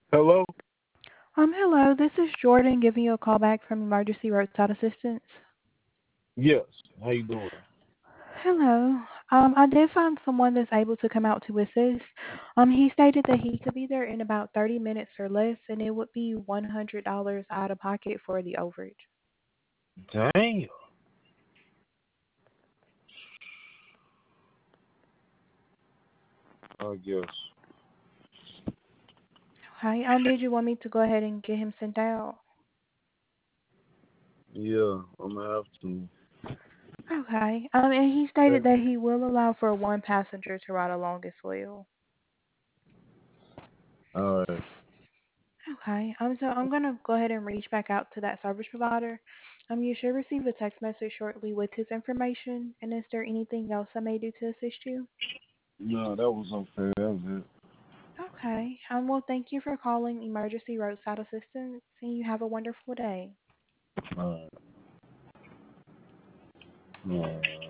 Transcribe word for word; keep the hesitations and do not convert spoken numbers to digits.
Hello? Um, hello, this is Jordan giving you a call back from Emergency Roadside Assistance. Yes. How you doing? Hello. Um, I did find someone that's able to come out to assist. Um, he stated that he could be there in about thirty minutes or less, and it would be one hundred dollars out of pocket for the overage. Damn. I guess. Okay, um, did you want me to go ahead and get him sent out? Yeah, I'm gonna have to. Okay. Um, and he stated Hey. that he will allow for one passenger to ride along as well. All right. Okay. Um, so I'm gonna go ahead and reach back out to that service provider. Um, you should receive a text message shortly with his information. And is there anything else I may do to assist you? No, that was okay. That was it. Okay. Um, well, thank you for calling Emergency Roadside Assistance, and you have a wonderful day. All right. All right.